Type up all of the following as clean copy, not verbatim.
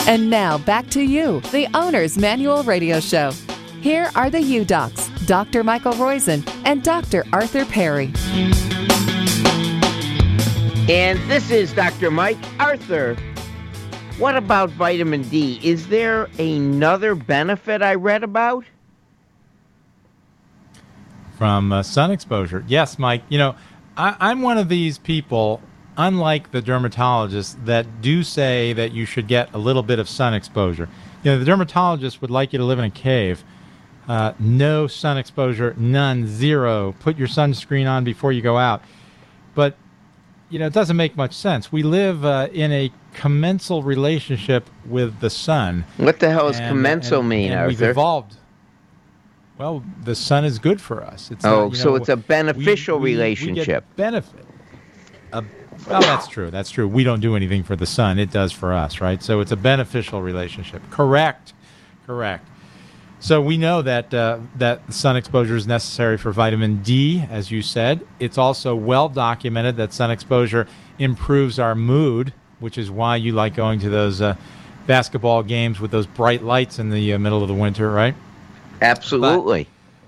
And now back to you, the Owner's Manual Radio Show. Here are the U-Docs, Dr. Michael Roizen and Dr. Arthur Perry. And this is Dr. Mike. Arthur, what about vitamin D? Is there another benefit I read about? From sun exposure. Yes, Mike. You know, I'm one of these people, unlike the dermatologists, that do say that you should get a little bit of sun exposure. You know, the dermatologist would like you to live in a cave. No sun exposure, none, zero. Put your sunscreen on before you go out. But, you know, it doesn't make much sense. We live in a commensal relationship with the sun. What the hell does commensal mean, and Arthur? We've evolved. Well, the sun is good for us. It's so it's a beneficial We relationship. get benefit. Well, that's true. That's true. We don't do anything for the sun. It does for us, right? So it's a beneficial relationship. Correct. So we know that that sun exposure is necessary for vitamin D, as you said. It's also well documented that sun exposure improves our mood, which is why you like going to those basketball games with those bright lights in the middle of the winter, right? Absolutely.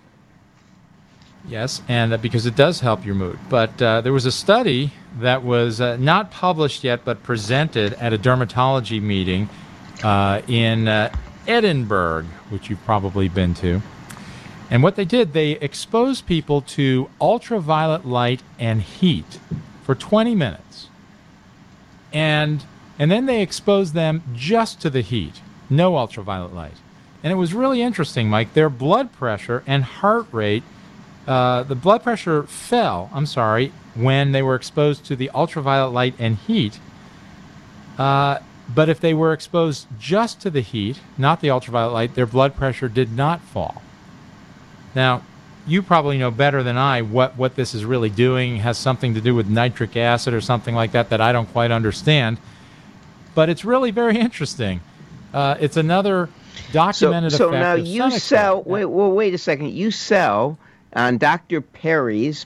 Yes, and because it does help your mood. But there was a study that was not published yet, but presented at a dermatology meeting in Edinburgh, which you've probably been to. And what they did, they exposed people to ultraviolet light and heat for 20 minutes. And then they exposed them just to the heat, no ultraviolet light. And it was really interesting, Mike. Their blood pressure and heart rate, the blood pressure fell, when they were exposed to the ultraviolet light and heat. But if they were exposed just to the heat, not the ultraviolet light, their blood pressure did not fall. Now, you probably know better than I what this is really doing. It has something to do with nitric acid or something like that I don't quite understand. But it's really very interesting. It's another documented effect. So now of you sell. Wait a second. You sell on Dr. Perry's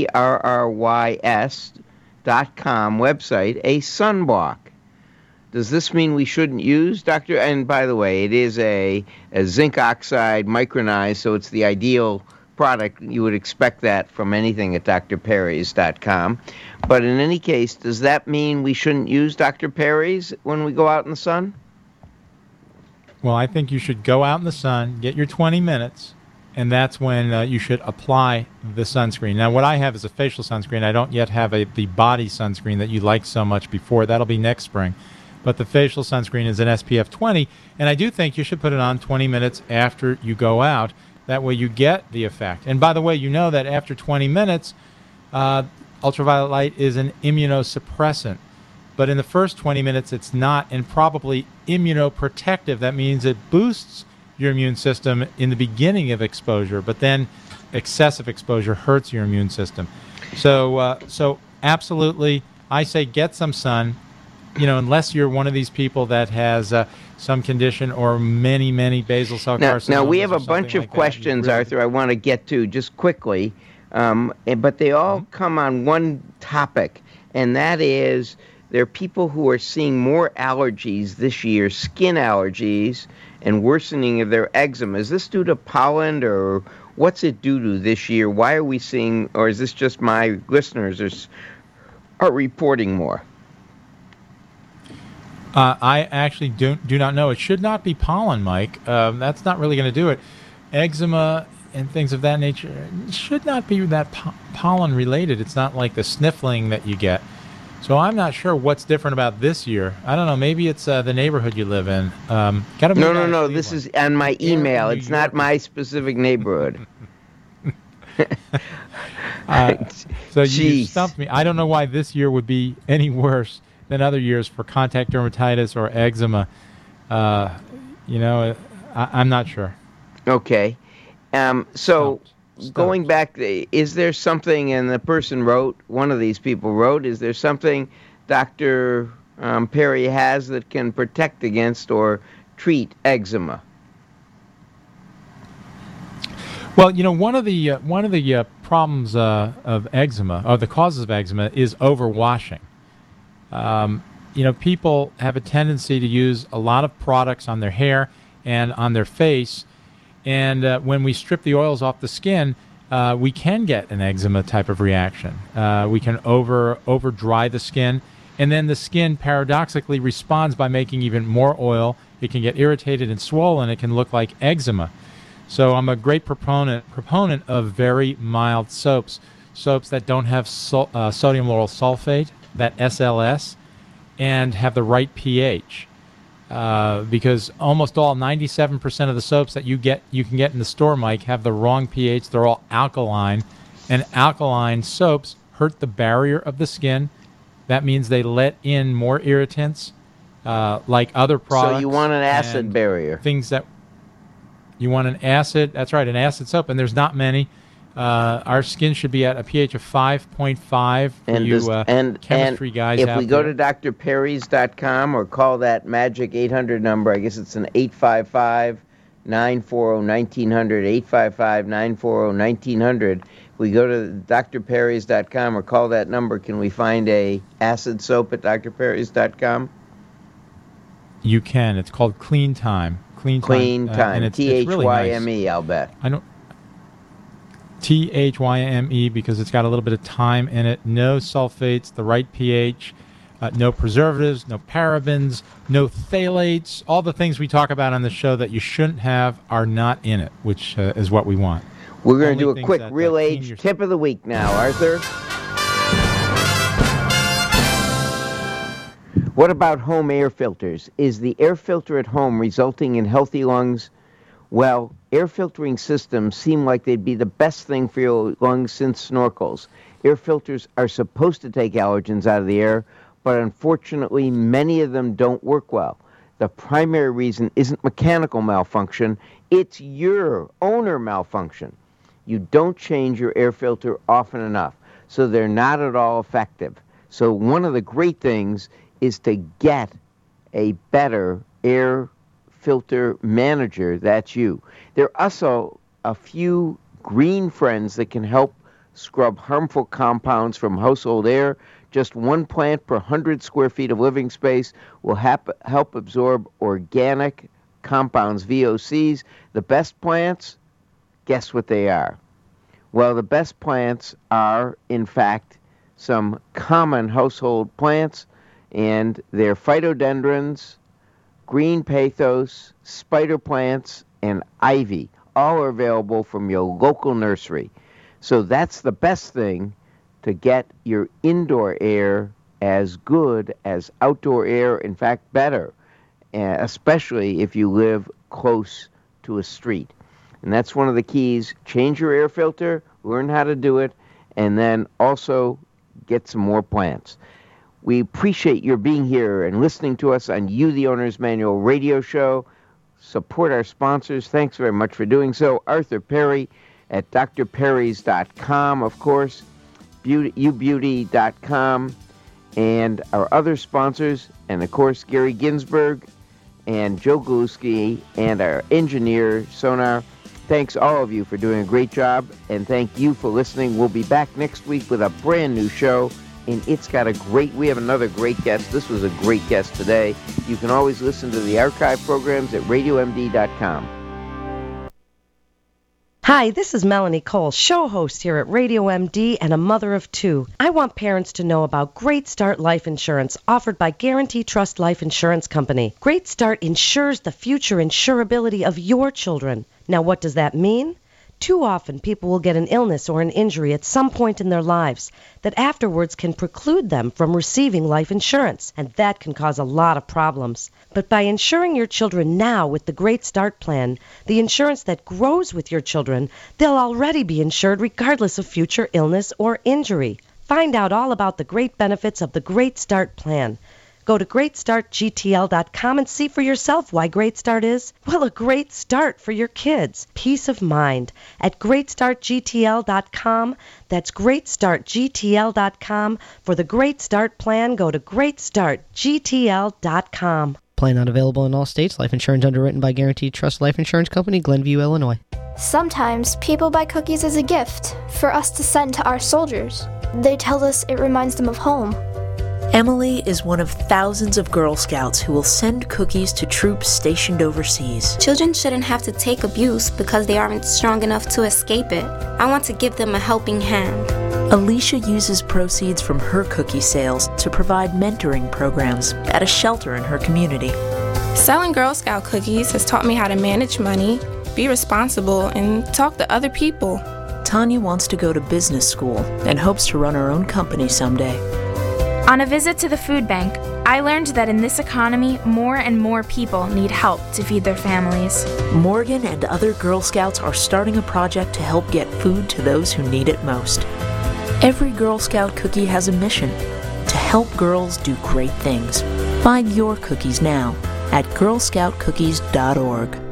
PERRYS.com website a sunblock. Does this mean we shouldn't use Dr.? And by the way, it is a zinc oxide micronized, so it's the ideal product. You would expect that from anything at drperrys.com. But in any case, does that mean we shouldn't use Dr. Perry's when we go out in the sun? Well, I think you should go out in the sun, get your 20 minutes, and that's when you should apply the sunscreen. Now, what I have is a facial sunscreen. I don't yet have the body sunscreen that you liked so much before. That'll be next spring. But the facial sunscreen is an SPF 20, and I do think you should put it on 20 minutes after you go out. That way you get the effect. And by the way, you know that after 20 minutes, ultraviolet light is an immunosuppressant. But in the first 20 minutes, it's not, and probably immunoprotective. That means it boosts your immune system in the beginning of exposure, but then excessive exposure hurts your immune system. So absolutely, I say get some sun. You know, unless you're one of these people that has some condition or many basal cell carcinomas. Now we have a bunch of questions, Arthur, I want to get to just quickly, but they all come on one topic, and that is there are people who are seeing more allergies this year, skin allergies, and worsening of their eczema. Is this due to pollen, or what's it due to this year? Why are we seeing, or is this just my listeners are reporting more? I actually do not know. It should not be pollen, Mike. That's not really going to do it. Eczema and things of that nature should not be that pollen related. It's not like the sniffling that you get. So I'm not sure what's different about this year. I don't know. Maybe it's the neighborhood you live in. No. This is on my email. It's not my specific neighborhood. So you stumped me. I don't know why this year would be any worse than other years for contact dermatitis or eczema. I'm not sure. Okay. Going back, is there something, and the person wrote, one of these people wrote, is there something Dr. Perry has that can protect against or treat eczema? Well, you know, one of the problems of eczema, or the causes of eczema, is overwashing. people have a tendency to use a lot of products on their hair and on their face. And when we strip the oils off the skin, we can get an eczema type of reaction. We can over dry the skin. And then the skin paradoxically responds by making even more oil. It can get irritated and swollen. It can look like eczema. So I'm a great proponent of very mild soaps that don't have sodium lauryl sulfate, that SLS, and have the right pH. Because almost all, 97% of the soaps that you can get in the store, Mike, have the wrong pH. They're all alkaline, and alkaline soaps hurt the barrier of the skin. That means they let in more irritants, like other products. So you want an acid barrier. Things that you want an acid. That's right, an acid soap, and there's not many. Our skin should be at a pH of 5.5. And chemistry guys if out we go there. to drperrys.com or call that magic 800 number, I guess it's an 855-940-1900, 855-940-1900. If we go to drperrys.com or call that number, can we find a acid soap at drperrys.com? You can. It's called Clean Time. Clean Time. And Thyme, really nice. I'll bet. I don't. Thyme, because it's got a little bit of thyme in it. No sulfates, the right pH, no preservatives, no parabens, no phthalates. All the things we talk about on the show that you shouldn't have are not in it, which is what we want. We're going to do a quick Real Age tip of the week now, Arthur. What about home air filters? Is the air filter at home resulting in healthy lungs? Well, air filtering systems seem like they'd be the best thing for your lungs since snorkels. Air filters are supposed to take allergens out of the air, but unfortunately, many of them don't work well. The primary reason isn't mechanical malfunction, it's your owner malfunction. You don't change your air filter often enough, so they're not at all effective. So one of the great things is to get a better air filter manager. That's you. There are also a few green friends that can help scrub harmful compounds from household air. Just one plant per 100 square feet of living space will help absorb organic compounds, VOCs. The best plants, guess what they are? Well, the best plants are, in fact, some common household plants, and they're phytodendrons, green pathos, spider plants, and ivy. All are available from your local nursery. So that's the best thing to get your indoor air as good as outdoor air, in fact, better, especially if you live close to a street. And that's one of the keys. Change your air filter, learn how to do it, and then also get some more plants. We appreciate your being here and listening to us on You, the Owner's Manual radio show. Support our sponsors. Thanks very much for doing so. Arthur Perry at drperrys.com, of course, ubeauty.com, and our other sponsors, and of course, Gary Ginsberg and Joe Galuski and our engineer, Sonar. Thanks all of you for doing a great job, and thank you for listening. We'll be back next week with a brand new show, and we have another great guest. This was a great guest today. You can always listen to the archive programs at radiomd.com. Hi, this is Melanie Cole, show host here at Radio MD and a mother of two. I want parents to know about Great Start Life Insurance offered by Guarantee Trust Life Insurance Company. Great Start insures the future insurability of your children. Now, what does that mean? Too often, people will get an illness or an injury at some point in their lives that afterwards can preclude them from receiving life insurance, and that can cause a lot of problems. But by insuring your children now with the Great Start Plan, the insurance that grows with your children, they'll already be insured regardless of future illness or injury. Find out all about the great benefits of the Great Start Plan. Go to greatstartgtl.com and see for yourself why Great Start is, well, a great start for your kids. Peace of mind at greatstartgtl.com. That's greatstartgtl.com. For the Great Start Plan, go to greatstartgtl.com. Plan not available in all states. Life insurance underwritten by Guarantee Trust Life Insurance Company, Glenview, Illinois. Sometimes people buy cookies as a gift for us to send to our soldiers. They tell us it reminds them of home. Emily is one of thousands of Girl Scouts who will send cookies to troops stationed overseas. Children shouldn't have to take abuse because they aren't strong enough to escape it. I want to give them a helping hand. Alicia uses proceeds from her cookie sales to provide mentoring programs at a shelter in her community. Selling Girl Scout cookies has taught me how to manage money, be responsible, and talk to other people. Tanya wants to go to business school and hopes to run her own company someday. On a visit to the food bank, I learned that in this economy, more and more people need help to feed their families. Morgan and other Girl Scouts are starting a project to help get food to those who need it most. Every Girl Scout cookie has a mission: to help girls do great things. Find your cookies now at girlscoutcookies.org.